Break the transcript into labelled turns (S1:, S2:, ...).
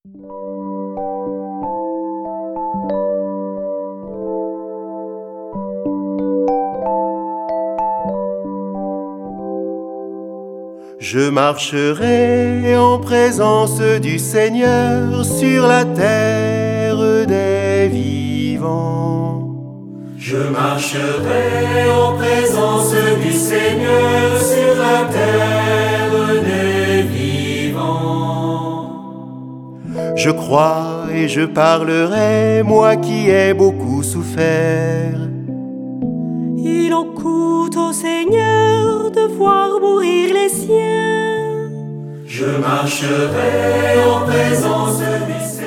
S1: Je marcherai en présence du Seigneur sur la terre des vivants.
S2: Je marcherai en présence du Seigneur sur la terre des vivants.
S1: Je crois et je parlerai, moi qui ai beaucoup souffert.
S3: Il en coûte au Seigneur de voir mourir les siens.
S2: Je marcherai en présence du Seigneur.